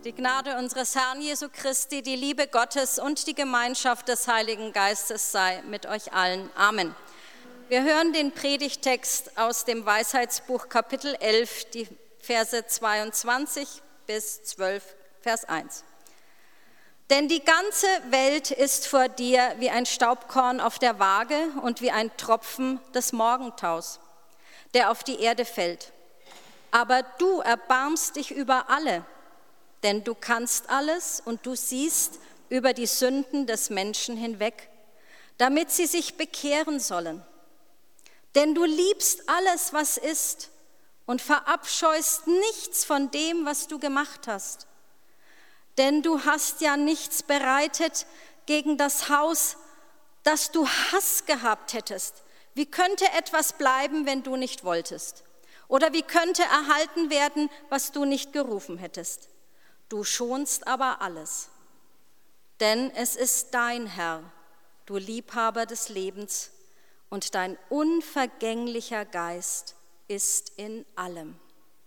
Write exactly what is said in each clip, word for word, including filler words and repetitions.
Die Gnade unseres Herrn Jesu Christi, die Liebe Gottes und die Gemeinschaft des Heiligen Geistes sei mit euch allen. Amen. Wir hören den Predigtext aus dem Weisheitsbuch Kapitel elf, die Verse zweiundzwanzig bis zwölf, Vers eins. Denn die ganze Welt ist vor dir wie ein Staubkorn auf der Waage und wie ein Tropfen des Morgentaus, der auf die Erde fällt. Aber du erbarmst dich über alle, denn du kannst alles und du siehst über die Sünden des Menschen hinweg, damit sie sich bekehren sollen. Denn du liebst alles, was ist, und verabscheust nichts von dem, was du gemacht hast. Denn du hast ja nichts bereitet gegen das Haus, das du Hass gehabt hättest. Wie könnte etwas bleiben, wenn du nicht wolltest? Oder wie könnte erhalten werden, was du nicht gerufen hättest? Du schonst aber alles, denn es ist dein Herr, du Liebhaber des Lebens, und dein unvergänglicher Geist ist in allem.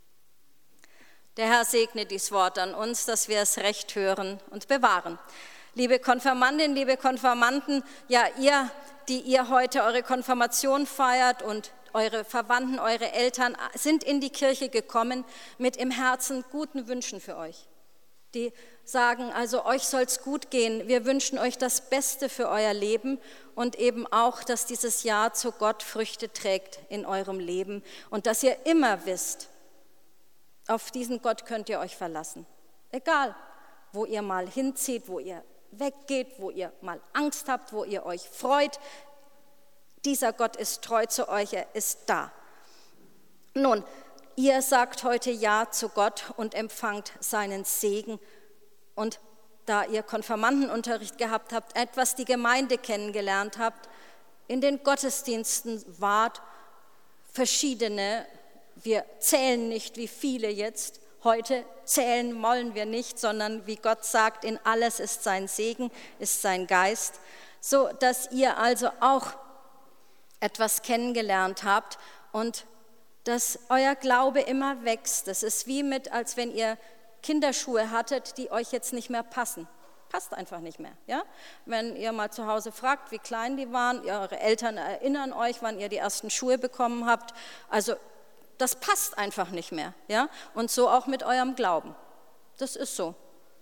Der Herr segne dies Wort an uns, dass wir es recht hören und bewahren. Liebe Konfirmandinnen, liebe Konfirmanden, ja ihr, die ihr heute eure Konfirmation feiert und eure Verwandten, eure Eltern sind in die Kirche gekommen mit im Herzen guten Wünschen für euch. Die sagen, also euch soll es gut gehen, wir wünschen euch das Beste für euer Leben und eben auch, dass dieses Jahr zu Gott Früchte trägt in eurem Leben und dass ihr immer wisst, auf diesen Gott könnt ihr euch verlassen. Egal, wo ihr mal hinzieht, wo ihr weggeht, wo ihr mal Angst habt, wo ihr euch freut, dieser Gott ist treu zu euch, er ist da. Nun, ihr sagt heute Ja zu Gott und empfangt seinen Segen. Und da ihr Konfirmandenunterricht gehabt habt, etwas die Gemeinde kennengelernt habt, in den Gottesdiensten wart verschiedene, wir zählen nicht, wie viele jetzt, heute zählen wollen wir nicht, sondern wie Gott sagt, in alles ist sein Segen, ist sein Geist, so dass ihr also auch etwas kennengelernt habt und dass euer Glaube immer wächst. Das ist wie mit, als wenn ihr Kinderschuhe hattet, die euch jetzt nicht mehr passen. Passt einfach nicht mehr. Ja? Wenn ihr mal zu Hause fragt, wie klein die waren, eure Eltern erinnern euch, wann ihr die ersten Schuhe bekommen habt. Also das passt einfach nicht mehr. Ja? Und so auch mit eurem Glauben. Das ist so.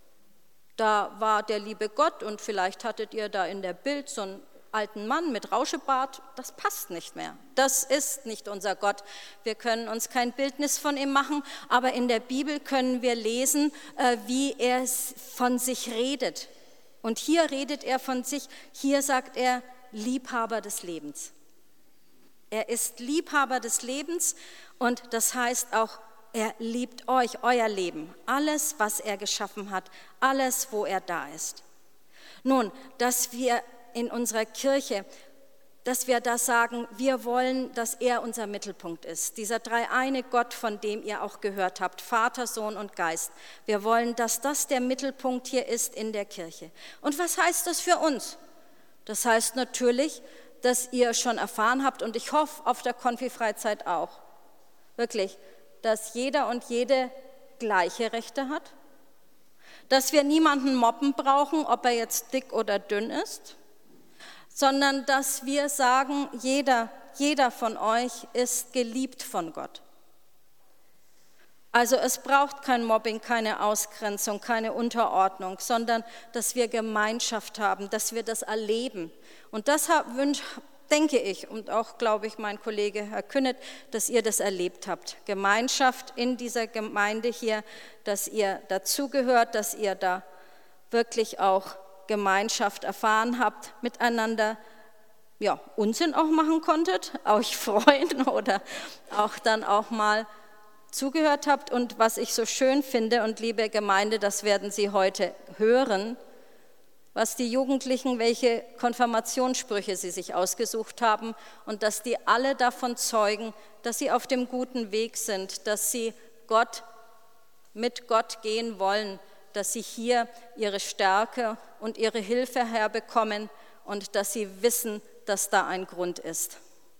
Da war der liebe Gott und vielleicht hattet ihr da in der Bild so einen alten Mann mit Rauschebart, das passt nicht mehr. Das ist nicht unser Gott. Wir können uns kein Bildnis von ihm machen, aber in der Bibel können wir lesen, wie er von sich redet. Und hier redet er von sich, hier sagt er Liebhaber des Lebens. Er ist Liebhaber des Lebens und das heißt auch, er liebt euch, euer Leben, alles, was er geschaffen hat, alles, wo er da ist. Nun, dass wir in unserer Kirche, dass wir da sagen, wir wollen, dass er unser Mittelpunkt ist. Dieser dreieine Gott, von dem ihr auch gehört habt, Vater, Sohn und Geist. Wir wollen, dass das der Mittelpunkt hier ist in der Kirche. Und was heißt das für uns? Das heißt natürlich, dass ihr schon erfahren habt und ich hoffe auf der Konfi-Freizeit auch, wirklich, dass jeder und jede gleiche Rechte hat, dass wir niemanden mobben brauchen, ob er jetzt dick oder dünn ist, sondern dass wir sagen, jeder, jeder von euch ist geliebt von Gott. Also es braucht kein Mobbing, keine Ausgrenzung, keine Unterordnung, sondern dass wir Gemeinschaft haben, dass wir das erleben. Und deshalb wünsche, denke ich, und auch glaube ich mein Kollege Herr Künnet, dass ihr das erlebt habt. Gemeinschaft in dieser Gemeinde hier, dass ihr dazugehört, dass ihr da wirklich auch Gemeinschaft erfahren habt, miteinander ja, Unsinn auch machen konntet, euch freuen oder auch dann auch mal zugehört habt. Und was ich so schön finde, und liebe Gemeinde, das werden Sie heute hören, was die Jugendlichen, welche Konfirmationssprüche sie sich ausgesucht haben und dass die alle davon zeugen, dass sie auf dem guten Weg sind, dass sie Gott, mit Gott gehen wollen, dass sie hier ihre Stärke und ihre Hilfe herbekommen und dass sie wissen, dass da ein Grund ist.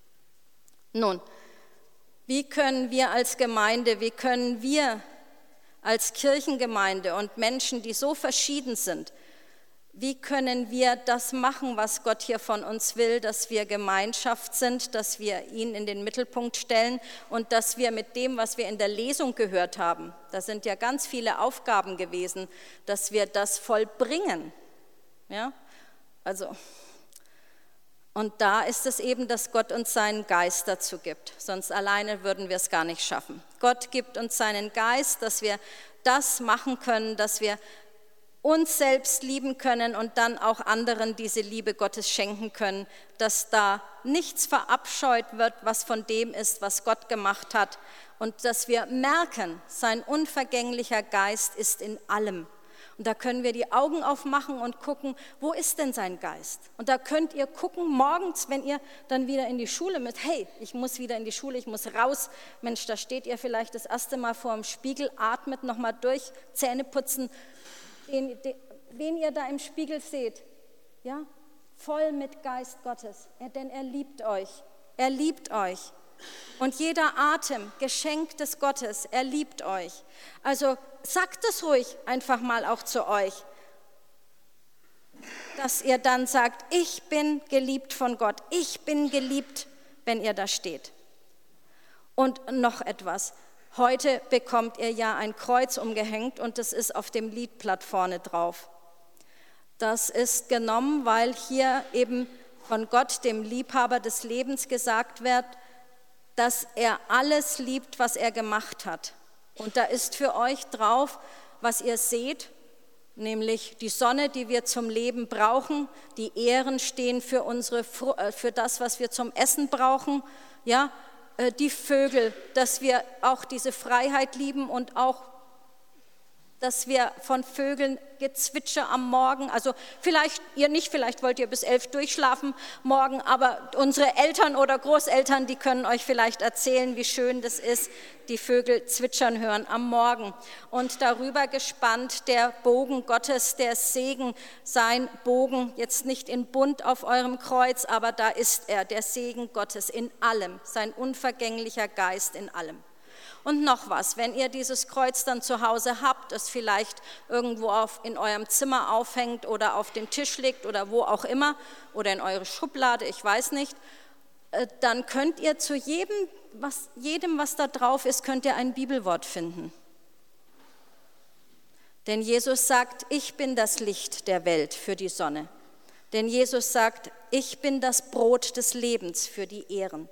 Nun, wie können wir als Gemeinde, wie können wir als Kirchengemeinde und Menschen, die so verschieden sind, wie können wir das machen, was Gott hier von uns will, dass wir Gemeinschaft sind, dass wir ihn in den Mittelpunkt stellen und dass wir mit dem, was wir in der Lesung gehört haben, da sind ja ganz viele Aufgaben gewesen, dass wir das vollbringen. Ja? Also, und da ist es eben, dass Gott uns seinen Geist dazu gibt, sonst alleine würden wir es gar nicht schaffen. Gott gibt uns seinen Geist, dass wir das machen können, dass wir uns selbst lieben können und dann auch anderen diese Liebe Gottes schenken können, dass da nichts verabscheut wird, was von dem ist, was Gott gemacht hat und dass wir merken, sein unvergänglicher Geist ist in allem. Und da können wir die Augen aufmachen und gucken, wo ist denn sein Geist? Und da könnt ihr gucken morgens, wenn ihr dann wieder in die Schule müsst, hey, ich muss wieder in die Schule, ich muss raus. Mensch, da steht ihr vielleicht das erste Mal vor dem Spiegel, atmet nochmal durch, Zähne putzen. Den, den, wen ihr da im Spiegel seht, ja, voll mit Geist Gottes, er, denn er liebt euch, er liebt euch. Und jeder Atem, Geschenk des Gottes, er liebt euch. Also sagt es ruhig einfach mal auch zu euch, dass ihr dann sagt, ich bin geliebt von Gott, ich bin geliebt, wenn ihr da steht. Und noch etwas. Heute bekommt ihr ja ein Kreuz umgehängt und das ist auf dem Liedblatt vorne drauf. Das ist genommen, weil hier eben von Gott, dem Liebhaber des Lebens, gesagt wird, dass er alles liebt, was er gemacht hat. Und da ist für euch drauf, was ihr seht, nämlich die Sonne, die wir zum Leben brauchen, die Ähren stehen für, unsere, für das, was wir zum Essen brauchen, ja, die Vögel, dass wir auch diese Freiheit lieben und auch, dass wir von Vögeln Gezwitscher am Morgen, also vielleicht ihr nicht, vielleicht wollt ihr bis elf durchschlafen morgen, aber unsere Eltern oder Großeltern, die können euch vielleicht erzählen, wie schön das ist, die Vögel zwitschern hören am Morgen. Und darüber gespannt der Bogen Gottes, der Segen, sein Bogen, jetzt nicht in bunt auf eurem Kreuz, aber da ist er, der Segen Gottes in allem, sein unvergänglicher Geist in allem. Und noch was, wenn ihr dieses Kreuz dann zu Hause habt, es vielleicht irgendwo auf, in eurem Zimmer aufhängt oder auf dem Tisch liegt oder wo auch immer oder in eure Schublade, ich weiß nicht, dann könnt ihr zu jedem was, jedem, was da drauf ist, könnt ihr ein Bibelwort finden. Denn Jesus sagt, ich bin das Licht der Welt für die Sonne. Denn Jesus sagt, ich bin das Brot des Lebens für die Ähren.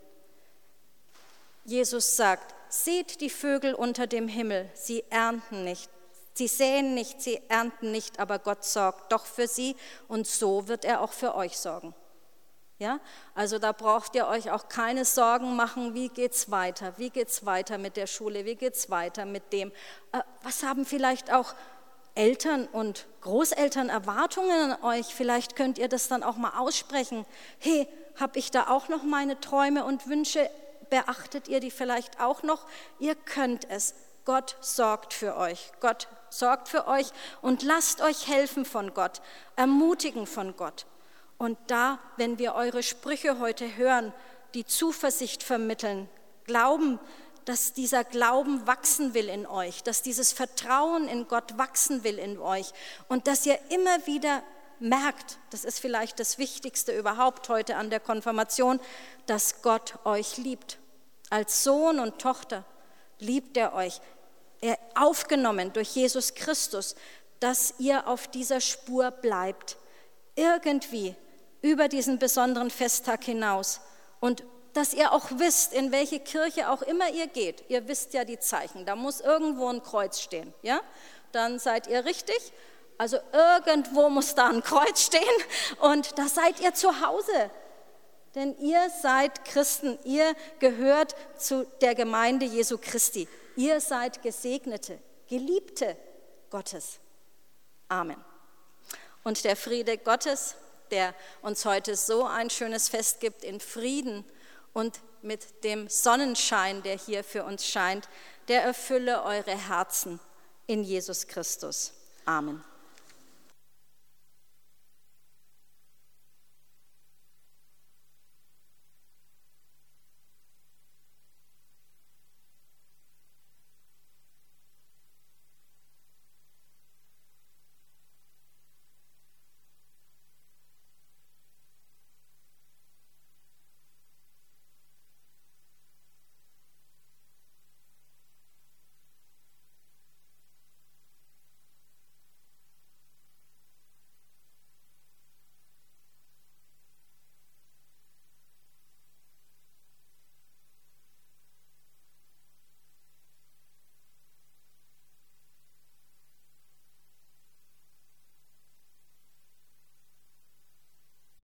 Jesus sagt, seht die Vögel unter dem Himmel, sie ernten nicht, sie säen nicht, sie ernten nicht, aber Gott sorgt doch für sie und so wird er auch für euch sorgen. Ja? Also da braucht ihr euch auch keine Sorgen machen, wie geht's weiter, wie geht's weiter mit der Schule, wie geht's weiter mit dem, äh, was haben vielleicht auch Eltern und Großeltern Erwartungen an euch, vielleicht könnt ihr das dann auch mal aussprechen, hey, habe ich da auch noch meine Träume und Wünsche, beachtet ihr die vielleicht auch noch? Ihr könnt es. Gott sorgt für euch. Gott sorgt für euch und lasst euch helfen von Gott, ermutigen von Gott. Und da, wenn wir eure Sprüche heute hören, die Zuversicht vermitteln, glauben, dass dieser Glauben wachsen will in euch, dass dieses Vertrauen in Gott wachsen will in euch und dass ihr immer wieder merkt, das ist vielleicht das Wichtigste überhaupt heute an der Konfirmation, dass Gott euch liebt. Als Sohn und Tochter liebt er euch. Er aufgenommen durch Jesus Christus, dass ihr auf dieser Spur bleibt. Irgendwie über diesen besonderen Festtag hinaus. Und dass ihr auch wisst, in welche Kirche auch immer ihr geht. Ihr wisst ja die Zeichen, da muss irgendwo ein Kreuz stehen. Ja? Dann seid ihr richtig. Also irgendwo muss da ein Kreuz stehen und da seid ihr zu Hause. Denn ihr seid Christen, ihr gehört zu der Gemeinde Jesu Christi. Ihr seid Gesegnete, Geliebte Gottes. Amen. Und der Friede Gottes, der uns heute so ein schönes Fest gibt in Frieden und mit dem Sonnenschein, der hier für uns scheint, der erfülle eure Herzen in Jesus Christus. Amen.